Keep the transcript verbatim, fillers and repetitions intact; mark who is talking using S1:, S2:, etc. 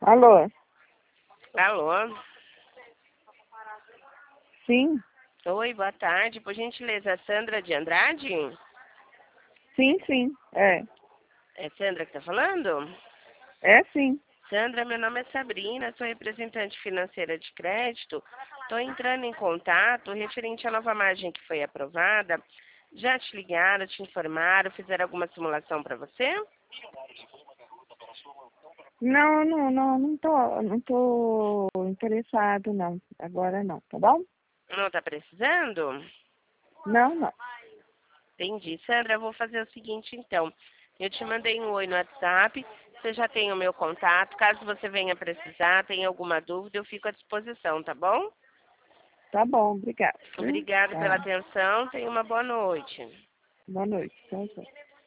S1: Alô?
S2: Alô?
S1: Sim?
S2: Oi, boa tarde. Por gentileza, Sandra de Andrade?
S1: Sim, sim. É.
S2: É Sandra que está falando?
S1: É sim.
S2: Sandra, meu nome é Sabrina, sou representante financeira de crédito. Estou entrando em contato referente à nova margem que foi aprovada. Já te ligaram, te informaram, fizeram alguma simulação para você?
S1: Não, não, não, não tô, não tô interessado não. Agora não, tá bom?
S2: Não está precisando?
S1: Não, não.
S2: Entendi. Sandra, eu vou fazer o seguinte então. Eu te mandei um oi no WhatsApp, você já tem o meu contato. Caso você venha precisar, tenha alguma dúvida, eu fico à disposição, tá bom?
S1: Tá bom, obrigado. Viu?
S2: Obrigada pela
S1: Tá.
S2: atenção, tenha uma boa noite.
S1: Boa noite. Tchau, tchau.